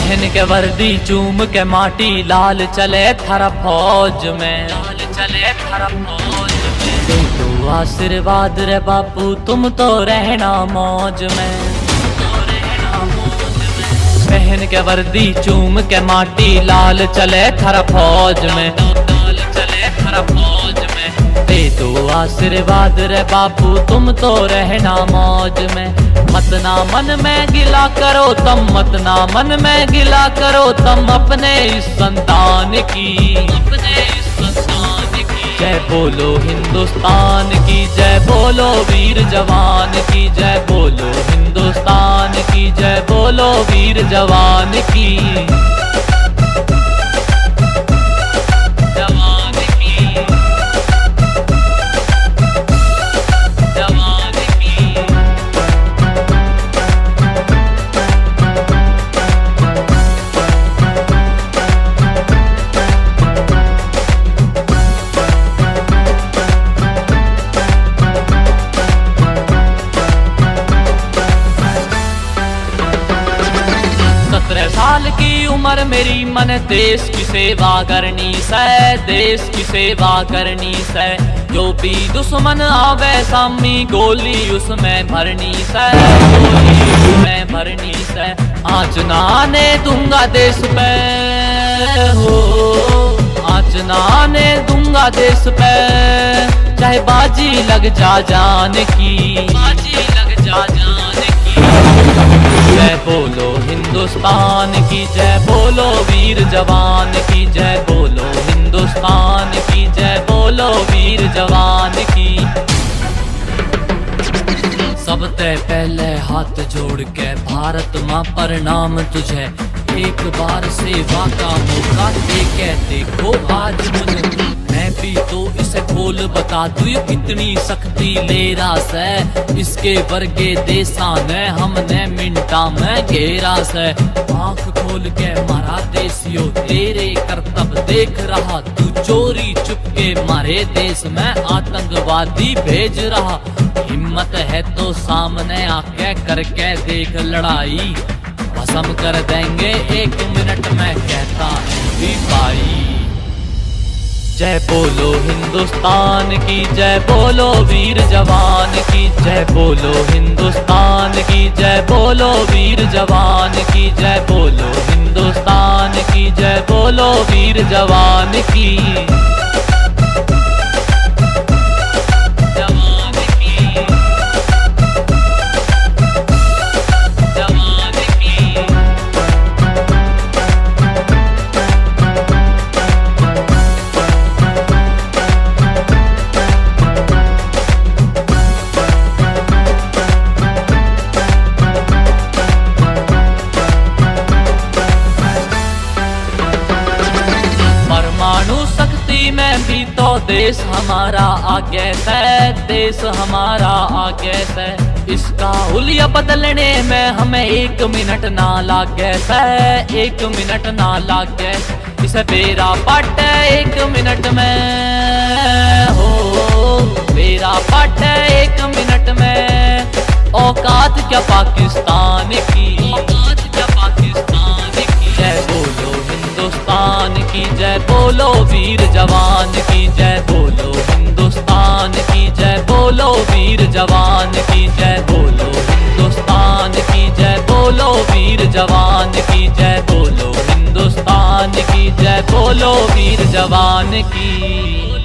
पहन के वर्दी चूम के माटी लाल चले थर फौज में, लाल चले थर फौज में। दे दो आशीर्वाद रे बापू तुम तो रहना मौज में, पहन के वर्दी चूम के माटी लाल चले थर फौज में, लाल चले थर फौज में। दे दो आशीर्वाद रे बापू तुम तो रहना मौज में। मत ना मन में गिला करो तम, मत ना मन में गिला करो तम अपने इस संतान की, अपने इस संतान की। जय बोलो हिंदुस्तान की, जय बोलो वीर जवान की, जय बोलो हिंदुस्तान की, जय बोलो वीर जवान की। साल की उम्र मेरी मन देश की सेवा करनी से, देश की सेवा करनी से। जो भी दुश्मन आवे सामी गोली उसमें भरनी से, गोली उसमें भरनी से। आँच ना आने दूंगा देश पे हो, आँच ना आने दूंगा देश पे। चाहे बाजी लग जा जान की, बाजी लग जा जान की। जय बोलो हिंदुस्तान की, जय बोलो वीर जवान की, जय बोलो हिंदुस्तान की, जय बोलो वीर जवान की। सबसे पहले हाथ जोड़ के भारत माँ प्रणाम तुझे, एक बार सेवा का मौका दे के देखो आज मुझे। मैं भी तो इसे खोल बता दूं ये कितनी शक्ति ले रास है। इसके वर्गे देशा ने हमने मिनटा में घेरा से। आँख खोल के मारा देसियो तेरे करतब देख रहा, तू चोरी चुपके मारे देश में आतंकवादी भेज रहा। हिम्मत है तो सामने आके करके देख लड़ाई, भस्म कर देंगे एक मिनट में कहता है भाई। जय बोलो हिंदुस्तान की, जय बोलो वीर जवान की, जय बोलो हिंदुस्तान की, जय बोलो वीर जवान की, जय बोलो हिंदुस्तान की, जय बोलो वीर जवान की। देश हमारा आगे से, देश हमारा आगे से। इसका हुलिया बदलने में हमें एक मिनट ना लागे से, एक मिनट ना लागे। इसे बेरा पाटे एक मिनट में हो, बेरा पाटे एक मिनट में। औकात क्या पाकिस्तान की, औकात क्या पाकिस्तान की। जय बोलो हिंदुस्तान की, जय बोलो वीर जवान की, जय बोलो हिंदुस्तान की, जय बोलो वीर जवान की, जय बोलो हिंदुस्तान की, जय बोलो वीर जवान की, जय बोलो हिंदुस्तान की, जय बोलो वीर जवान की।